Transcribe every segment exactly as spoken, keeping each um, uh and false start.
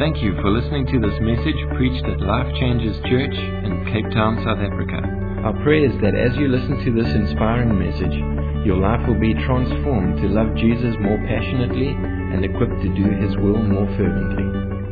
Thank you for listening to this message preached at Life Changes Church in Cape Town, South Africa. Our prayer is that as you listen to this inspiring message, your life will be transformed to love Jesus more passionately and equipped to do His will more fervently.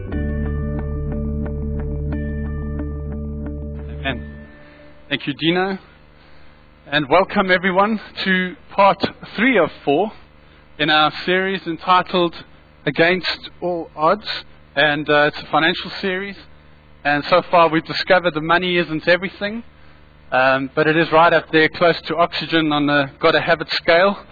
Amen. Thank you, Dino. And welcome everyone to part three of four in our series entitled Against All Odds. And uh, it's a financial series. And so far we've discovered that money isn't everything. Um, but it is right up there close to oxygen on the gotta have it scale.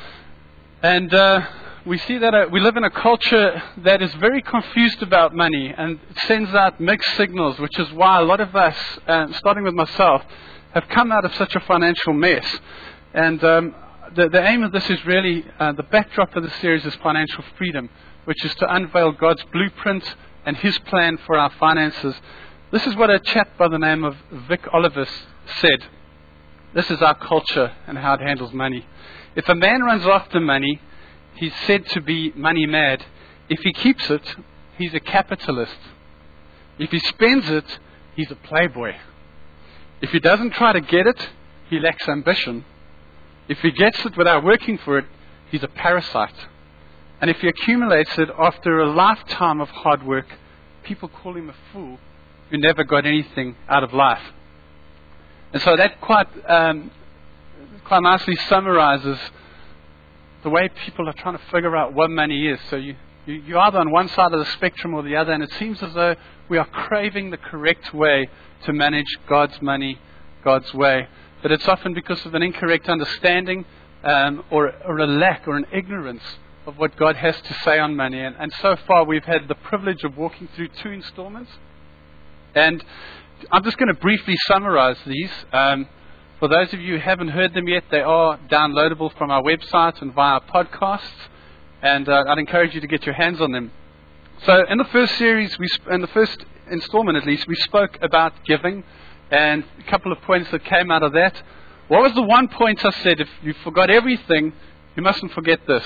And uh, we see that uh, we live in a culture that is very confused about money and it sends out mixed signals, which is why a lot of us, uh, starting with myself, have come out of such a financial mess. And um, the, the aim of this is really, uh, the backdrop of the series is financial freedom, which is to unveil God's blueprint and His plan for our finances. This is what a chap by the name of Vic Oliver said. This is our culture and how it handles money. If a man runs after money, he's said to be money mad. If he keeps it, he's a capitalist. If he spends it, he's a playboy. If he doesn't try to get it, he lacks ambition. If he gets it without working for it, he's a parasite. And if he accumulates it after a lifetime of hard work, people call him a fool who never got anything out of life. And so that quite um, quite nicely summarizes the way people are trying to figure out what money is. So you, you, you're either on one side of the spectrum or the other, and it seems as though we are craving the correct way to manage God's money, God's way. But it's often because of an incorrect understanding um, or, or a lack or an ignorance of what God has to say on money. And, and so far we've had the privilege of walking through two installments. And I'm just going to briefly summarize these. Um, for those of you who haven't heard them yet, they are downloadable from our website and via podcasts. And uh, I'd encourage you to get your hands on them. So in the first series, we sp- in the first installment at least, we spoke about giving and a couple of points that came out of that. What was the one point I said? If you forgot everything, you mustn't forget this.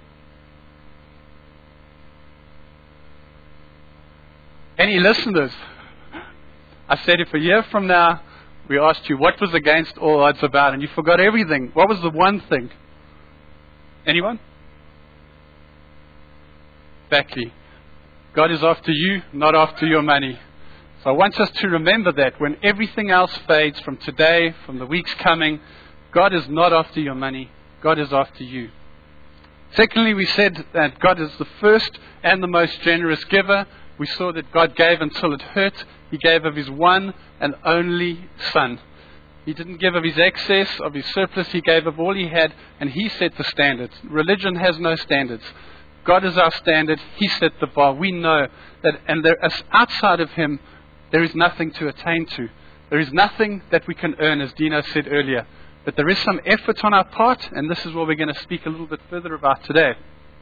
Any listeners? I said if a year from now we asked you what was Against All Odds about and you forgot everything, what was the one thing? Anyone? Exactly. God is after you, not after your money. So I want us to remember that when everything else fades from today, from the weeks coming, God is not after your money, God is after you. Secondly, we said that God is the first and the most generous giver. We saw that God gave until it hurt. He gave of His one and only Son. He didn't give of His excess, of His surplus. He gave of all He had, and He set the standards. Religion has no standards. God is our standard. He set the bar. We know that, and there, as outside of Him, there is nothing to attain to. There is nothing that we can earn, as Dino said earlier. But there is some effort on our part, and this is what we're going to speak a little bit further about today.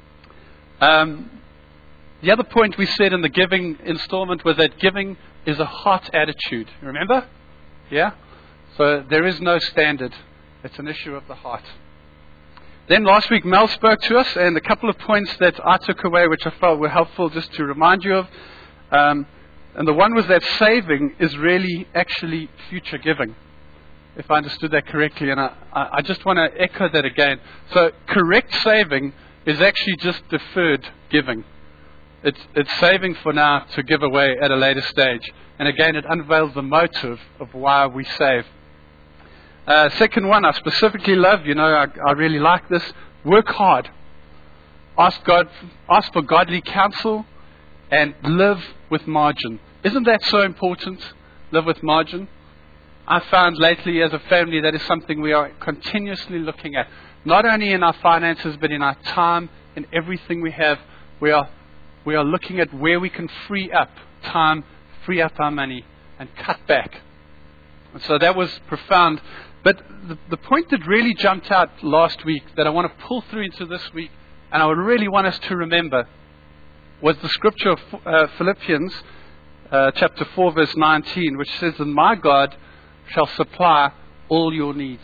Um... The other point we said in the giving installment was that giving is a heart attitude. Remember? Yeah? So there is no standard. It's an issue of the heart. Then last week Mel spoke to us, and a couple of points that I took away which I felt were helpful just to remind you of. Um, and the one was that saving is really actually future giving, if I understood that correctly. And I, I just want to echo that again. So correct saving is actually just deferred giving. It's, it's saving for now to give away at a later stage. And again, it unveils the motive of why we save. Uh, second one, I specifically love, you know, I, I really like this. Work hard. Ask God, ask for godly counsel and live with margin. Isn't that so important? Live with margin. I found lately as a family that is something we are continuously looking at. Not only in our finances, but in our time, in everything we have, we are We are looking at where we can free up time, free up our money, and cut back. And so that was profound. But the, the point that really jumped out last week that I want to pull through into this week, and I would really want us to remember, was the scripture of uh, Philippians uh, chapter four, verse nineteen, which says, "And my God shall supply all your needs."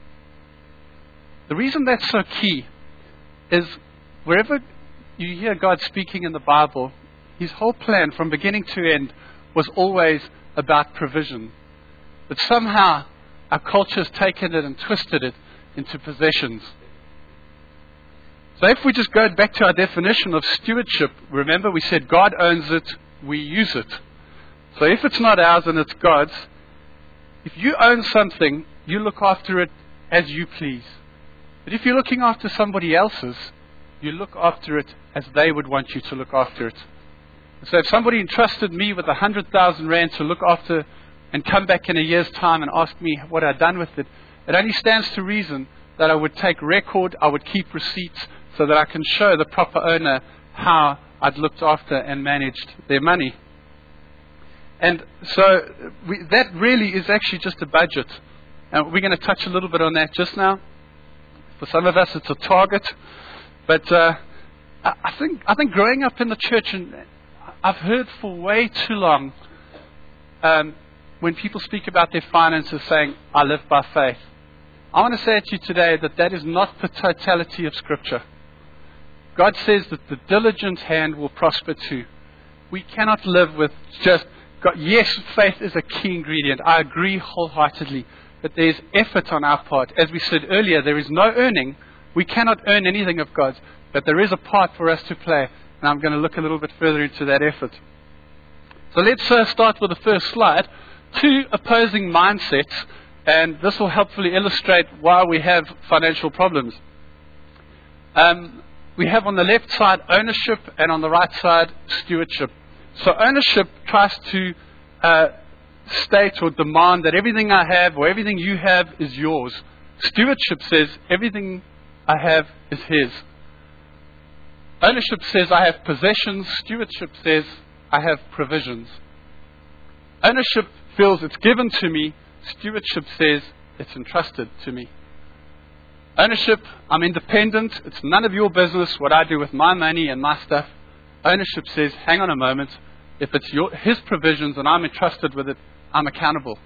The reason that's so key is wherever you hear God speaking in the Bible, his whole plan from beginning to end was always about provision. But somehow our culture has taken it and twisted it into possessions. So if we just go back to our definition of stewardship, remember we said God owns it, we use it. So if it's not ours and it's God's, if you own something, you look after it as you please. But if you're looking after somebody else's, you look after it as they would want you to look after it. So if somebody entrusted me with a hundred thousand rand to look after and come back in a year's time and ask me what I'd done with it, it only stands to reason that I would take record, I would keep receipts so that I can show the proper owner how I'd looked after and managed their money. And so we, that really is actually just a budget. And we're going to touch a little bit on that just now. For some of us, it's a target. But uh, I, I think I think growing up in the church, and I've heard for way too long um, when people speak about their finances saying, I live by faith. I want to say to you today that that is not the totality of Scripture. God says that the diligent hand will prosper too. We cannot live with just God. Yes, faith is a key ingredient. I agree wholeheartedly. But there's effort on our part. As we said earlier, there is no earning. We cannot earn anything of God's. But there is a part for us to play. And I'm going to look a little bit further into that effort. So let's uh, start with the first slide. Two opposing mindsets. And this will helpfully illustrate why we have financial problems. Um, we have on the left side ownership and on the right side stewardship. So ownership tries to uh, state or demand that everything I have or everything you have is yours. Stewardship says everything I have is His. Ownership says I have possessions. Stewardship says I have provisions. Ownership feels it's given to me. Stewardship says it's entrusted to me. Ownership, I'm independent. It's none of your business what I do with my money and my stuff. Ownership says, hang on a moment. If it's your, His provisions and I'm entrusted with it, I'm accountable.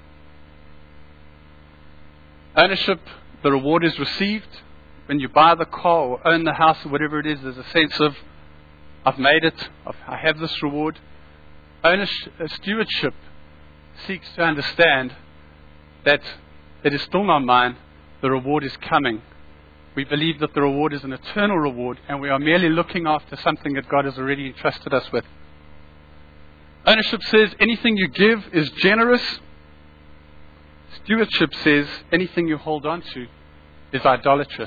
Ownership, the reward is received. When you buy the car or own the house or whatever it is, there's a sense of, I've made it, I've, I have this reward. Ownership, uh, stewardship seeks to understand that it is still not mine, the reward is coming. We believe that the reward is an eternal reward, and we are merely looking after something that God has already entrusted us with. Ownership says anything you give is generous. Stewardship says anything you hold on to is idolatrous.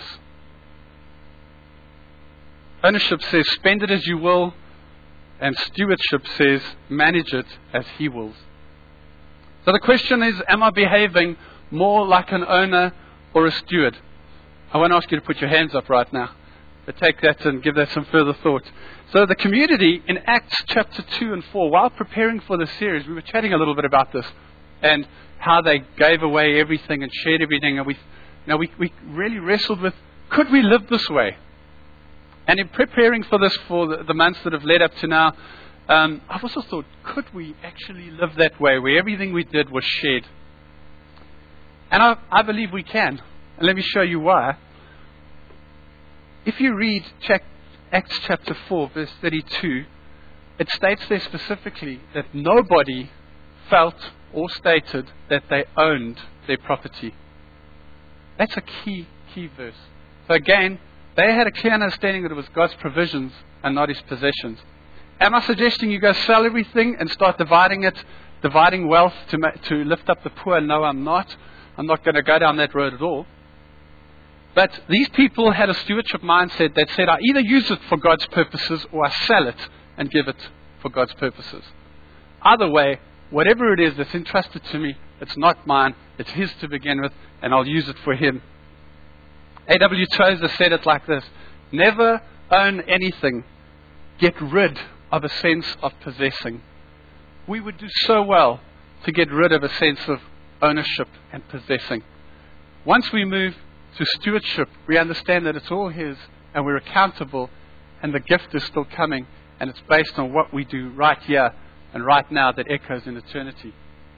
Ownership says spend it as you will, and stewardship says manage it as He wills. So the question is, am I behaving more like an owner or a steward? I won't ask you to put your hands up right now, but take that and give that some further thought. So the community in Acts chapter two and four, while preparing for the series, we were chatting a little bit about this and how they gave away everything and shared everything. And we, you know, we, we really wrestled with, could we live this way? And in preparing for this for the, the months that have led up to now, um, I've also thought, could we actually live that way where everything we did was shared? And I, I believe we can. And let me show you why. If you read Acts chapter four, verse thirty-two, it states there specifically that nobody felt or stated that they owned their property. That's a key, key verse. So again, they had a clear understanding that it was God's provisions and not His possessions. Am I suggesting you go sell everything and start dividing it, dividing wealth to, ma- to lift up the poor? No, I'm not. I'm not going to go down that road at all. But these people had a stewardship mindset that said, I either use it for God's purposes or I sell it and give it for God's purposes. Either way, whatever it is that's entrusted to me, it's not mine, it's His to begin with, and I'll use it for Him. A W Tozer said it like this: never own anything, get rid of a sense of possessing. We would do so well to get rid of a sense of ownership and possessing. Once we move to stewardship, we understand that it's all His and we're accountable, and the gift is still coming, and it's based on what we do right here and right now that echoes in eternity.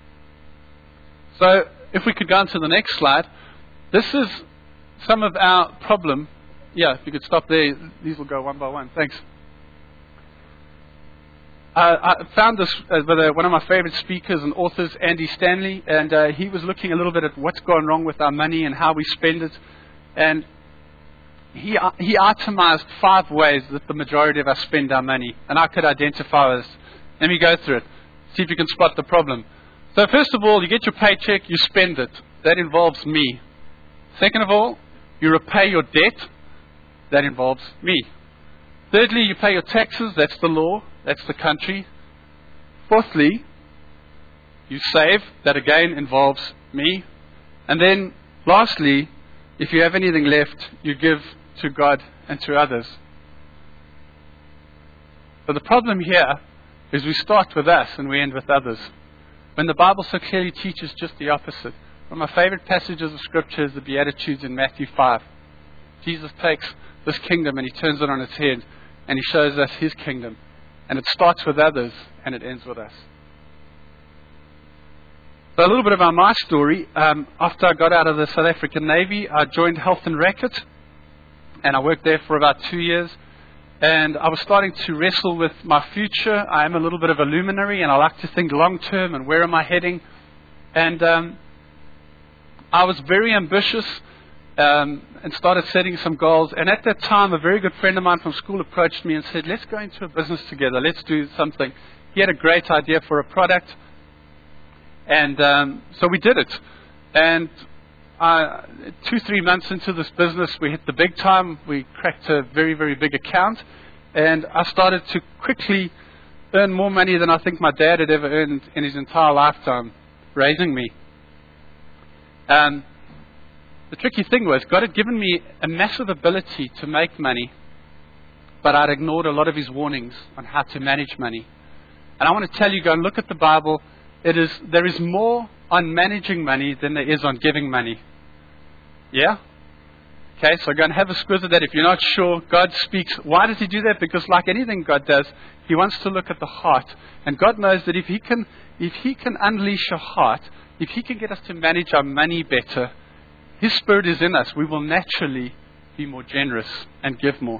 So if we could go on to the next slide, this is some of our problem. Yeah, if you could stop there, these will go one by one. Thanks. I, I found this uh, with uh, one of my favorite speakers and authors, Andy Stanley, and uh, he was looking a little bit at what's gone wrong with our money and how we spend it. And he, uh, he itemized five ways that the majority of us spend our money. And I could identify this. Let me go through it. See if you can spot the problem. So first of all, you get your paycheck, you spend it. That involves me. Second of all, you repay your debt. That involves me. Thirdly, you pay your taxes. That's the law. That's the country. Fourthly, you save. That again involves me. And then lastly, if you have anything left, you give to God and to others. But the problem here is we start with us and we end with others. When the Bible so clearly teaches just the opposite. One of my favorite passages of Scripture is the Beatitudes in Matthew five. Jesus takes this kingdom and he turns it on its head and he shows us his kingdom. And it starts with others and it ends with us. So a little bit about my story. Um, after I got out of the South African Navy, I joined Health and Racket. And I worked there for about two years. And I was starting to wrestle with my future. I am a little bit of a luminary, and I like to think long term and where am I heading. And um, I was very ambitious um, and started setting some goals. And at that time, a very good friend of mine from school approached me and said, let's go into a business together. Let's do something. He had a great idea for a product. And um, so we did it. And Uh, two, three months into this business, we hit the big time. We cracked a very, very big account. And I started to quickly earn more money than I think my dad had ever earned in his entire lifetime, raising me. Um, the tricky thing was, God had given me a massive ability to make money, but I'd ignored a lot of his warnings on how to manage money. And I want to tell you, go and look at the Bible. It is, there is more on managing money than there is on giving money. Yeah? Okay, so go and have a squiz at that. If you're not sure, God speaks. Why does he do that? Because like anything God does, he wants to look at the heart. And God knows that if he can, if he can unleash a heart, if he can get us to manage our money better, his spirit is in us. We will naturally be more generous and give more.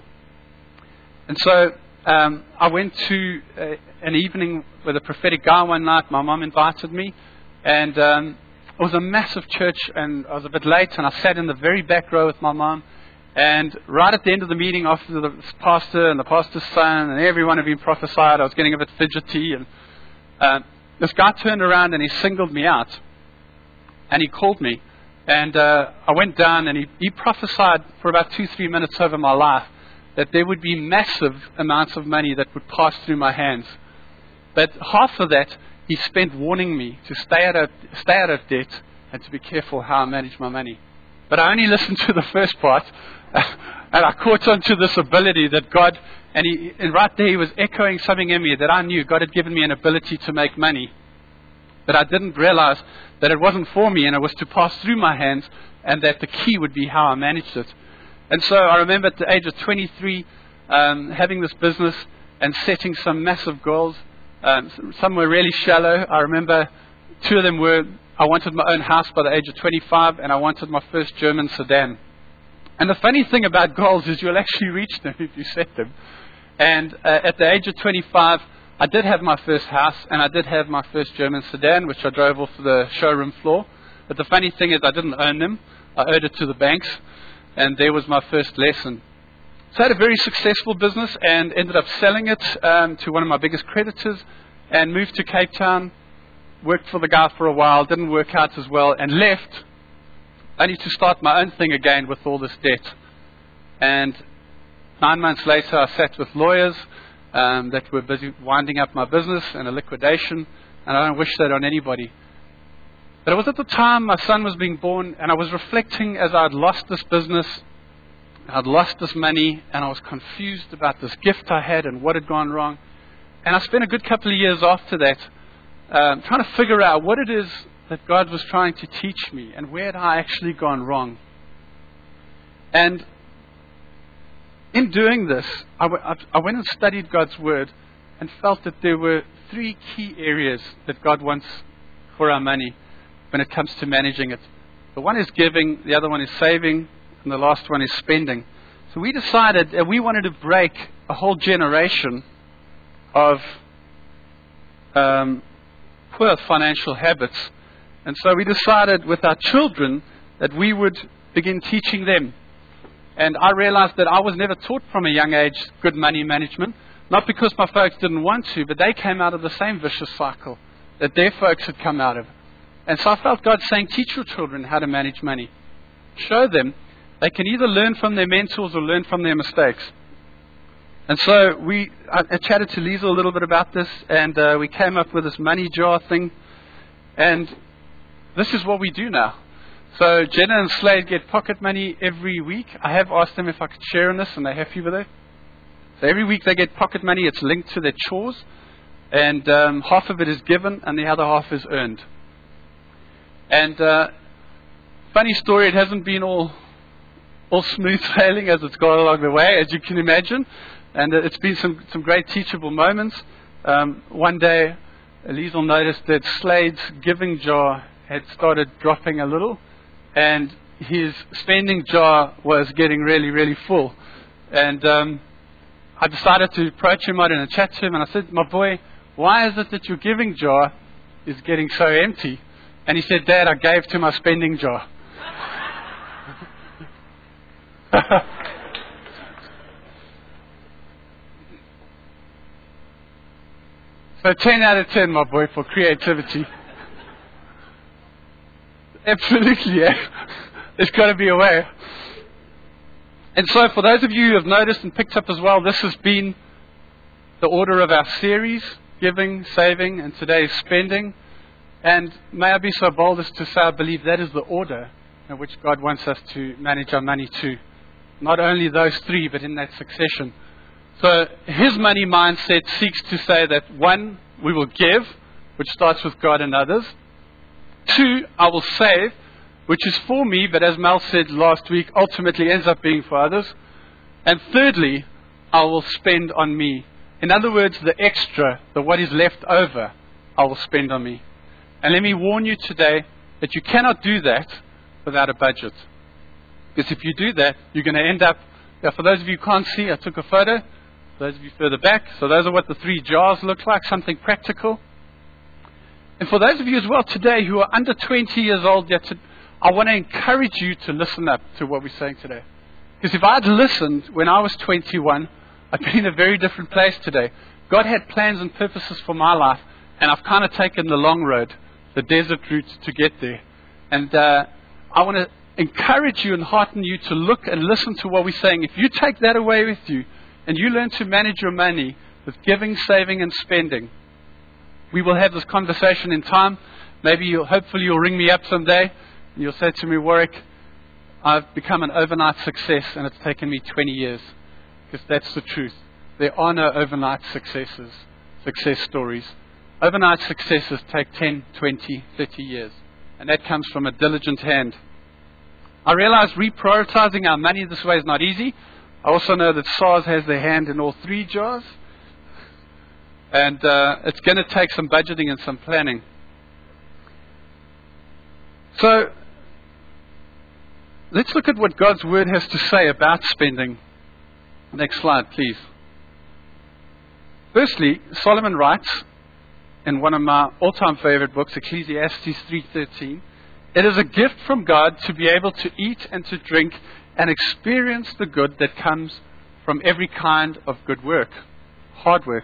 And so um, I went to uh, an evening with a prophetic guy one night. My mom invited me. And um, it was a massive church, and I was a bit late, and I sat in the very back row with my mom. And right at the end of the meeting, after the pastor and the pastor's son and everyone had been prophesied, I was getting a bit fidgety. And uh, this guy turned around and he singled me out. And he called me. And uh, I went down, and he, he prophesied for about two, three minutes over my life that there would be massive amounts of money that would pass through my hands. But half of that, he spent warning me to stay out of stay out of debt and to be careful how I manage my money. But I only listened to the first part, and I caught on to this ability that God, and, he, and right there he was echoing something in me that I knew God had given me an ability to make money. But I didn't realize that it wasn't for me and it was to pass through my hands, and that the key would be how I managed it. And so I remember at the age of twenty-three um, having this business and setting some massive goals. Um, some were really shallow. I remember two of them were, I wanted my own house by the age of twenty-five, and I wanted my first German sedan. And the funny thing about goals is you'll actually reach them if you set them. And uh, at the age of twenty-five, I did have my first house, and I did have my first German sedan, which I drove off the showroom floor. But the funny thing is I didn't own them. I owed it to the banks, and there was my first lesson. So I had a very successful business and ended up selling it um, to one of my biggest creditors and moved to Cape Town, worked for the guy for a while, didn't work out as well, and left only to start my own thing again with all this debt. And nine months later, I sat with lawyers um, that were busy winding up my business and a liquidation, and I don't wish that on anybody. But it was at the time my son was being born, and I was reflecting as I had lost this business, I'd lost this money, and I was confused about this gift I had and what had gone wrong. And I spent a good couple of years after that um, trying to figure out what it is that God was trying to teach me and where had I actually gone wrong. And in doing this, I, w- I went and studied God's Word and felt that there were three key areas that God wants for our money when it comes to managing it. The one is giving, the other one is saving, and the last one is spending. So we decided that we wanted to break a whole generation of um, poor financial habits. And so we decided with our children that we would begin teaching them. And I realized that I was never taught from a young age good money management, not because my folks didn't want to, but they came out of the same vicious cycle that their folks had come out of. And so I felt God saying, teach your children how to manage money. Show them they can either learn from their mentors or learn from their mistakes. And so we, I, I chatted to Lisa a little bit about this, and uh, we came up with this money jar thing. And this is what we do now. So Jenna and Slade get pocket money every week. I have asked them if I could share in this, and they're happy with it. So every week they get pocket money. It's linked to their chores. And um, half of it is given, and the other half is earned. And uh, funny story, it hasn't been all all smooth sailing as it's gone along the way, as you can imagine. And uh, it's been some, some great teachable moments. Um, one day, Liesel noticed that Slade's giving jar had started dropping a little, and his spending jar was getting really, really full. And um, I decided to approach him out and chat to him, and I said, my boy, why is it that your giving jar is getting so empty? And he said, Dad, I gave to my spending jar. So ten out of ten, my boy, for creativity. Absolutely, yeah. There's got to be a way. And so for those of you who have noticed and picked up as well, this has been the order of our series, giving, saving, and today's spending. And may I be so bold as to say I believe that is the order in which God wants us to manage our money to. Not only those three, but in that succession. So his money mindset seeks to say that, one, we will give, which starts with God and others. Two, I will save, which is for me, but as Mel said last week, ultimately ends up being for others. And thirdly, I will spend on me. In other words, the extra, the what is left over, I will spend on me. And let me warn you today that you cannot do that without a budget. Because if you do that, you're going to end up, now for those of you who can't see, I took a photo. Those of you further back, so those are what the three jars look like, something practical. And for those of you as well today who are under twenty years old yet, to, I want to encourage you to listen up to what we're saying today. Because if I'd listened when I was twenty-one, I'd be in a very different place today. God had plans and purposes for my life, and I've kind of taken the long road, the desert route to get there. And uh, I want to encourage you and hearten you to look and listen to what we're saying. If you take that away with you, and you learn to manage your money with giving, saving, and spending, we will have this conversation in time. Maybe you'll, hopefully you'll ring me up someday, and you'll say to me, Warwick, I've become an overnight success, and it's taken me twenty years. Because that's the truth. There are no overnight successes, success stories. Overnight successes take ten, twenty, thirty years. And that comes from a diligent hand. I realize reprioritizing our money this way is not easy. I also know that SARS has their hand in all three jars. And uh, it's going to take some budgeting and some planning. So, let's look at what God's Word has to say about spending. Next slide, please. Firstly, Solomon writes in one of my all-time favorite books, Ecclesiastes three thirteen, it is a gift from God to be able to eat and to drink and experience the good that comes from every kind of good work, hard work.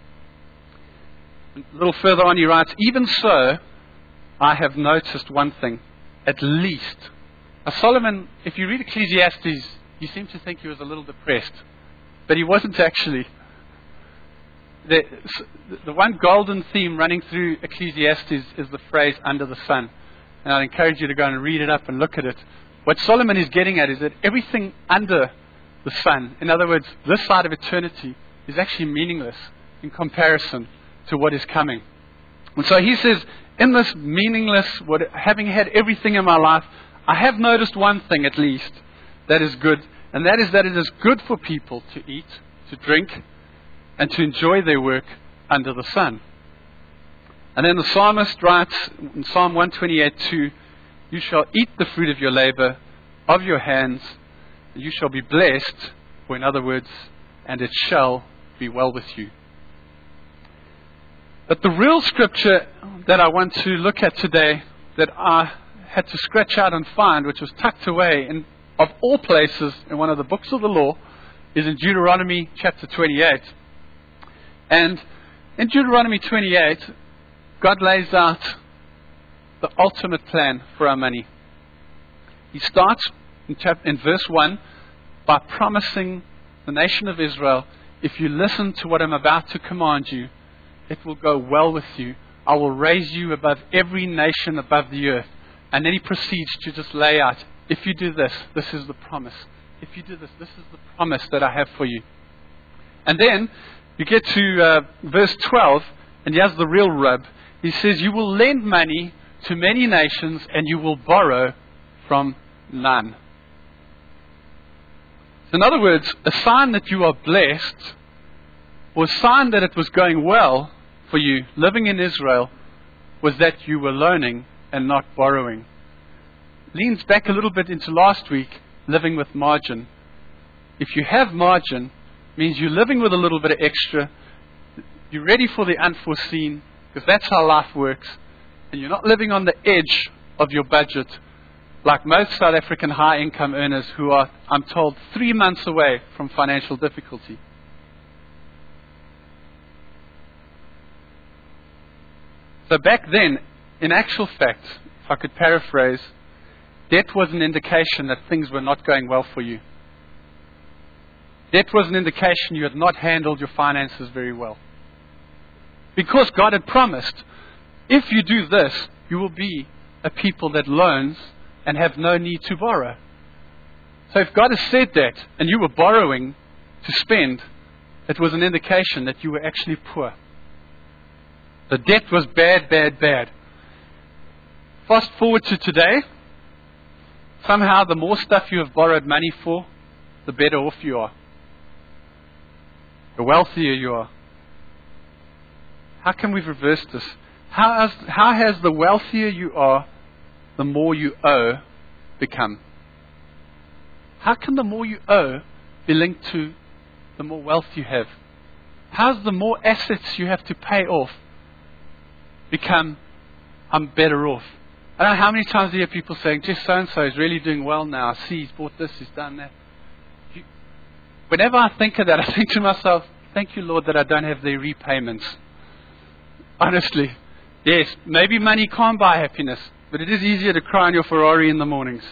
A little further on he writes, even so, I have noticed one thing, at least. Now Solomon, if you read Ecclesiastes, you seem to think he was a little depressed, but he wasn't actually. The, the one golden theme running through Ecclesiastes is the phrase, under the sun. And I'd encourage you to go and read it up and look at it. What Solomon is getting at is that everything under the sun, in other words, this side of eternity, is actually meaningless in comparison to what is coming. And so he says, in this meaningless, what, having had everything in my life, I have noticed one thing at least that is good, and that is that it is good for people to eat, to drink, and to enjoy their work under the sun. And then the psalmist writes in Psalm one twenty-eight two, you shall eat the fruit of your labor, of your hands, and you shall be blessed, or in other words, and it shall be well with you. But the real scripture that I want to look at today, that I had to scratch out and find, which was tucked away in, of all places, in one of the books of the law, is in Deuteronomy chapter twenty-eight. And in Deuteronomy twenty-eight, God lays out the ultimate plan for our money. He starts in, chap- in verse one by promising the nation of Israel, if you listen to what I'm about to command you, it will go well with you. I will raise you above every nation above the earth. And then he proceeds to just lay out, if you do this, this is the promise. If you do this, this is the promise that I have for you. And then you get to uh, verse twelve, and he has the real rub. He says, you will lend money to many nations, and you will borrow from none. So in other words, a sign that you are blessed, or a sign that it was going well for you living in Israel, was that you were loaning and not borrowing. Leans back a little bit into last week, living with margin. If you have margin, it means you're living with a little bit of extra, you're ready for the unforeseen, because that's how life works, and you're not living on the edge of your budget, like most South African high-income earners who are, I'm told, three months away from financial difficulty. So back then, in actual fact, if I could paraphrase, debt was an indication that things were not going well for you. Debt was an indication you had not handled your finances very well. Because God had promised, if you do this, you will be a people that loans and have no need to borrow. So if God has said that, and you were borrowing to spend, it was an indication that you were actually poor. The debt was bad, bad, bad. Fast forward to today. Somehow the more stuff you have borrowed money for, the better off you are. The wealthier you are. How can we reverse this? How has, how has the wealthier you are, the more you owe become? How can the more you owe be linked to the more wealth you have? How's the more assets you have to pay off become, I'm better off? I don't know how many times I hear people saying, just so-and-so is really doing well now. I see he's bought this, he's done that. You, whenever I think of that, I think to myself, thank you, Lord, that I don't have their repayments. Honestly. Yes, maybe money can't buy happiness, but it is easier to cry on your Ferrari in the mornings.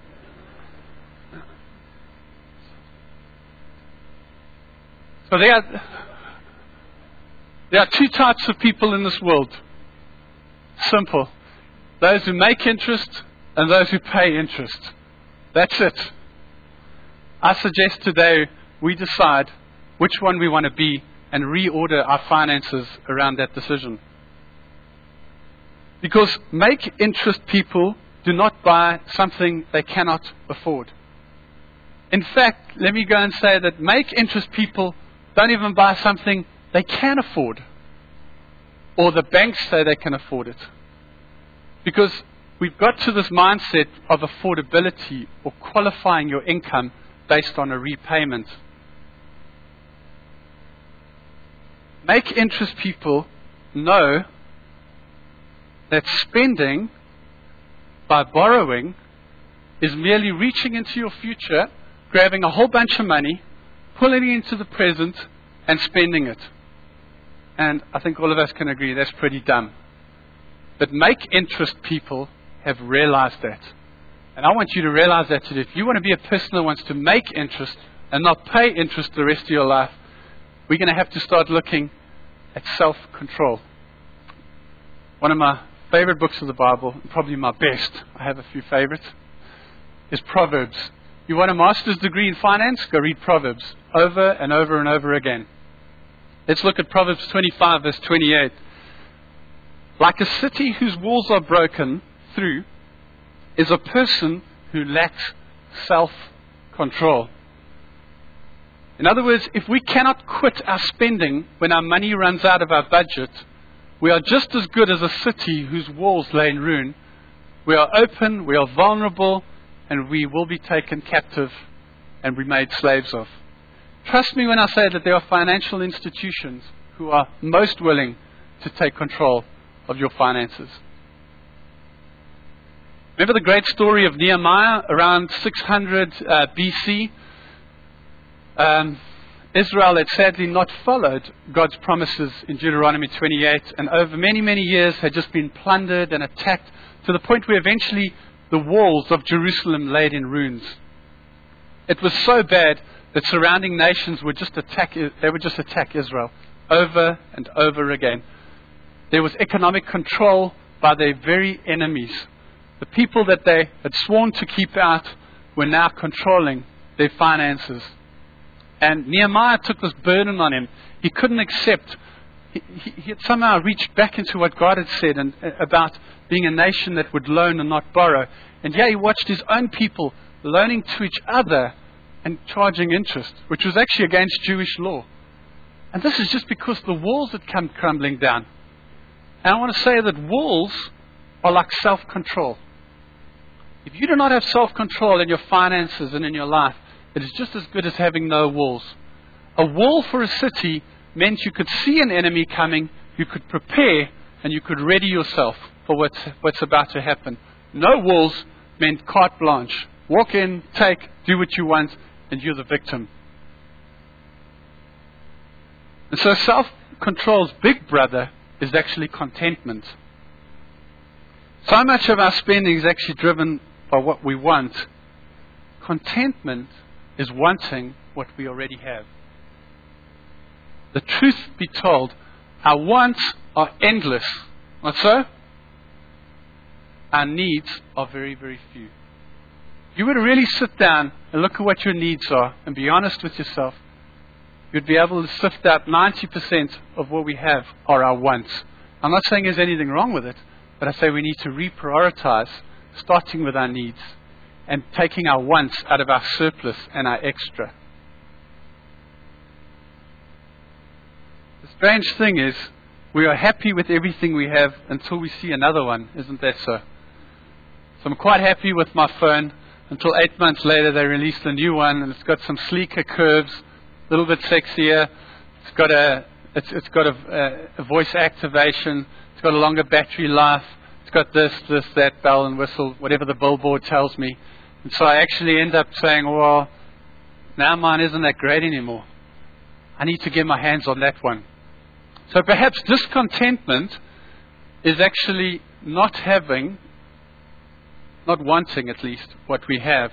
So there are, there are two types of people in this world. Simple. Those who make interest and those who pay interest. That's it. I suggest today we decide which one we want to be and reorder our finances around that decision. Because make interest people do not buy something they cannot afford. In fact, let me go and say that make interest people don't even buy something they can afford. Or the banks say they can afford it. Because we've got to this mindset of affordability or qualifying your income based on a repayment. Make interest people know that spending by borrowing is merely reaching into your future, grabbing a whole bunch of money, pulling it into the present, and spending it. And I think all of us can agree that's pretty dumb. But make interest people have realized that. And I want you to realize that today. If you want to be a person that wants to make interest and not pay interest the rest of your life, we're going to have to start looking at self-control. One of my favorite books of the Bible, and probably my best, I have a few favorites, is Proverbs. You want a master's degree in finance? Go read Proverbs over and over and over again. Let's look at Proverbs twenty-five, verse twenty-eight. Like a city whose walls are broken through is a person who lacks self-control. In other words, if we cannot quit our spending when our money runs out of our budget, we are just as good as a city whose walls lay in ruin. We are open, we are vulnerable, and we will be taken captive and be made slaves of. Trust me when I say that there are financial institutions who are most willing to take control of your finances. Remember the great story of Nehemiah around six hundred uh, B C? Um, Israel had sadly not followed God's promises in Deuteronomy twenty-eight, and over many, many years had just been plundered and attacked to the point where eventually the walls of Jerusalem laid in ruins. It was so bad that surrounding nations would just attack, they would just attack Israel over and over again. There was economic control by their very enemies. The people that they had sworn to keep out were now controlling their finances. And Nehemiah took this burden on him. He couldn't accept. He, he, he had somehow reached back into what God had said and, uh, about being a nation that would loan and not borrow. And yeah, he watched his own people loaning to each other and charging interest, which was actually against Jewish law. And this is just because the walls had come crumbling down. And I want to say that walls are like self-control. If you do not have self-control in your finances and in your life, it is just as good as having no walls. A wall for a city meant you could see an enemy coming, you could prepare, and you could ready yourself for what's, what's about to happen. No walls meant carte blanche. Walk in, take, do what you want, and you're the victim. And so self-control's big brother is actually contentment. So much of our spending is actually driven by what we want. Contentment is wanting what we already have. The truth be told, our wants are endless. Not so? Our needs are very, very few. If you were to really sit down and look at what your needs are and be honest with yourself, you'd be able to sift out ninety percent of what we have are our wants. I'm not saying there's anything wrong with it, but I say we need to reprioritize, starting with our needs and taking our wants out of our surplus and our extra. The strange thing is, we are happy with everything we have until we see another one. Isn't that so? So I'm quite happy with my phone until eight months later they released a new one, and it's got some sleeker curves, a little bit sexier. It's got a it's, it's got a, a, a voice activation. It's got a longer battery life. It's got this, this, that, bell and whistle, whatever the billboard tells me. And so I actually end up saying, well, now mine isn't that great anymore. I need to get my hands on that one. So perhaps discontentment is actually not having, not wanting at least, what we have,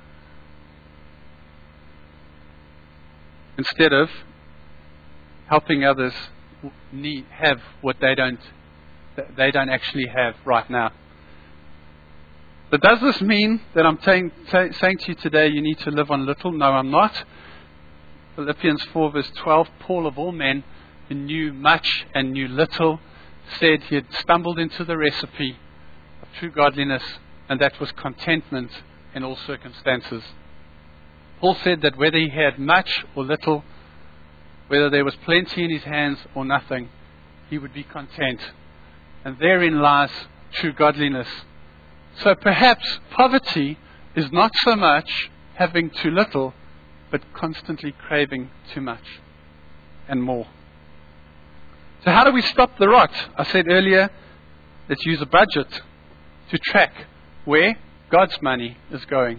instead of helping others need, have what they don't they don't actually have right now. But does this mean that I'm saying, say, saying to you today you need to live on little? No, I'm not. Philippians four verse twelve, Paul of all men who knew much and knew little said he had stumbled into the recipe of true godliness, and that was contentment in all circumstances. Paul said that whether he had much or little, whether there was plenty in his hands or nothing, he would be content. And therein lies true godliness. So perhaps poverty is not so much having too little, but constantly craving too much and more. So how do we stop the rot? I said earlier, let's use a budget to track where God's money is going.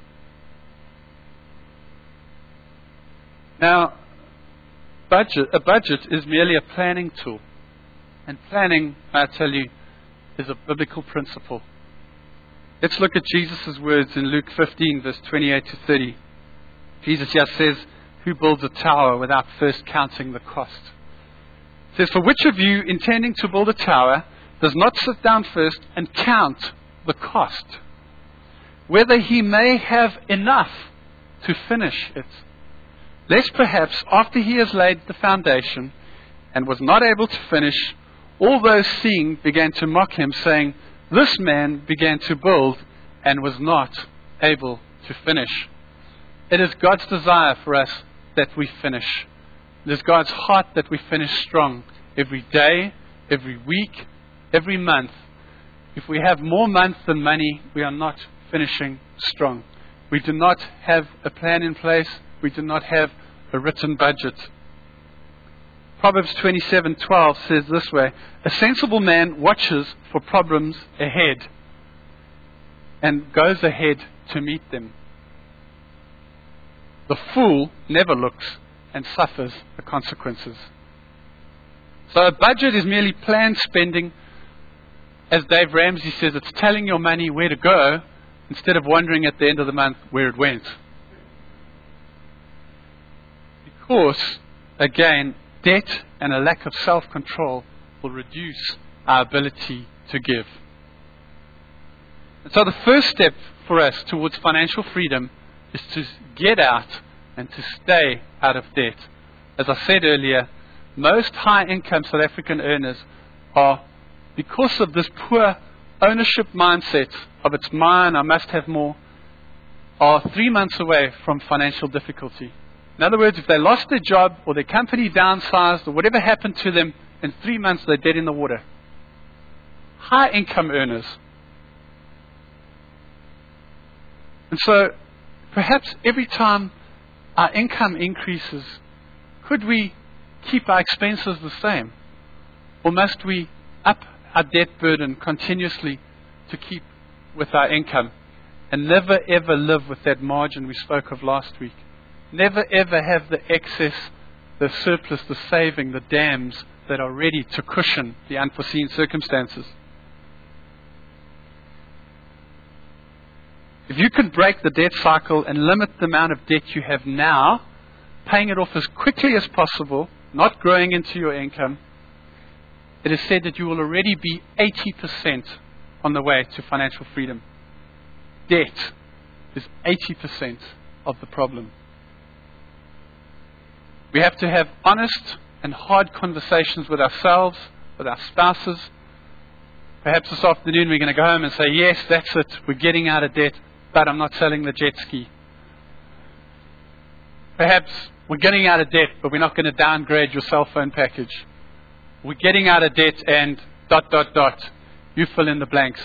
Now, budget, a budget is merely a planning tool. And planning, I tell you, is a biblical principle. Let's look at Jesus' words in Luke fifteen, verse twenty-eight to thirty. Jesus here says, who builds a tower without first counting the cost? It says, for which of you, intending to build a tower, does not sit down first and count the cost, whether he may have enough to finish it? Lest perhaps, after he has laid the foundation and was not able to finish, all those seeing began to mock him, saying, this man began to build and was not able to finish. It is God's desire for us that we finish. It is God's heart that we finish strong every day, every week, every month. If we have more month than money, we are not finishing strong. We do not have a plan in place. We do not have a written budget. Proverbs twenty-seven twelve says this way, a sensible man watches for problems ahead and goes ahead to meet them. The fool never looks and suffers the consequences. So a budget is merely planned spending. As Dave Ramsey says, it's telling your money where to go instead of wondering at the end of the month where it went. Because, again, debt and a lack of self-control will reduce our ability to give. And so the first step for us towards financial freedom is to get out and to stay out of debt. As I said earlier, most high-income South African earners are, because of this poor ownership mindset of it's mine, I must have more, are three months away from financial difficulty. In other words, if they lost their job or their company downsized or whatever happened to them, in three months they're dead in the water. High-income earners. And so, perhaps every time our income increases, could we keep our expenses the same? Or must we up our debt burden continuously to keep with our income and never ever live with that margin we spoke of last week? Never ever have the excess, the surplus, the saving, the dams that are ready to cushion the unforeseen circumstances. If you can break the debt cycle and limit the amount of debt you have now, paying it off as quickly as possible, not growing into your income, it is said that you will already be eighty percent on the way to financial freedom. Debt is eighty percent of the problem. We have to have honest and hard conversations with ourselves, with our spouses. Perhaps this afternoon we're going to go home and say, yes, that's it, we're getting out of debt, but I'm not selling the jet ski. Perhaps we're getting out of debt, but we're not going to downgrade your cell phone package. We're getting out of debt and dot, dot, dot. You fill in the blanks.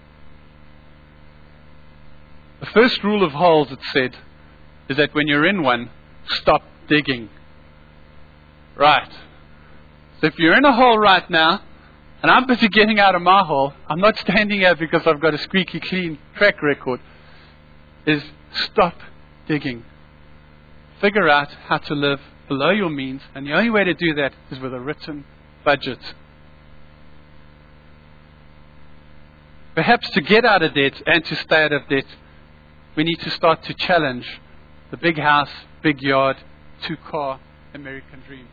The first rule of holes, it said, is that when you're in one, stop digging. Right. So if you're in a hole right now, and I'm busy getting out of my hole, I'm not standing here because I've got a squeaky clean track record, is stop digging. Figure out how to live below your means, and the only way to do that is with a written budget. Perhaps to get out of debt and to stay out of debt, we need to start to challenge the big house, big yard, two-car American dream.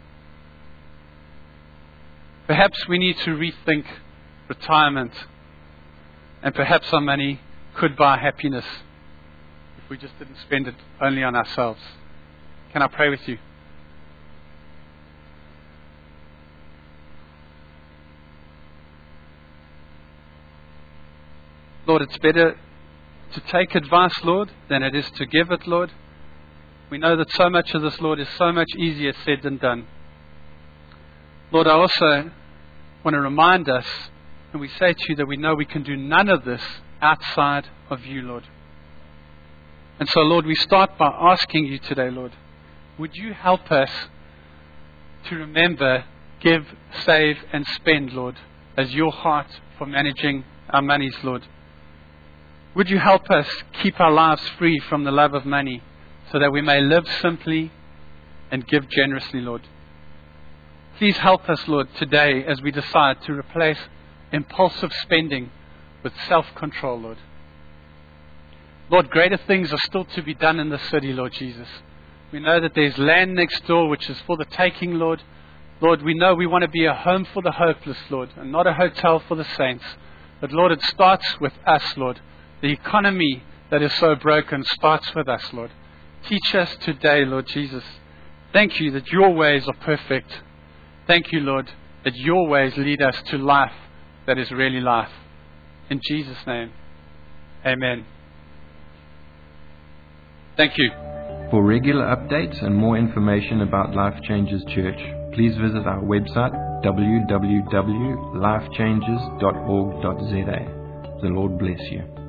Perhaps we need to rethink retirement, and perhaps our money could buy happiness if we just didn't spend it only on ourselves. Can I pray with you? Lord, it's better to take advice, Lord, than it is to give it, Lord. We know that so much of this, Lord, is so much easier said than done. Lord, I also want to remind us, and we say to you that we know we can do none of this outside of you, Lord. And so, Lord, we start by asking you today, Lord, would you help us to remember, give, save, and spend, Lord, as your heart for managing our monies, Lord. Would you help us keep our lives free from the love of money so that we may live simply and give generously, Lord. Please help us, Lord, today as we decide to replace impulsive spending with self-control, Lord. Lord, greater things are still to be done in the city, Lord Jesus. We know that there's land next door which is for the taking, Lord. Lord, we know we want to be a home for the hopeless, Lord, and not a hotel for the saints. But Lord, it starts with us, Lord. The economy that is so broken starts with us, Lord. Teach us today, Lord Jesus. Thank you that your ways are perfect. Thank you, Lord, that your ways lead us to life that is really life. In Jesus' name, amen. Thank you. For regular updates and more information about Life Changes Church, please visit our website w w w dot life changes dot org dot z a. The Lord bless you.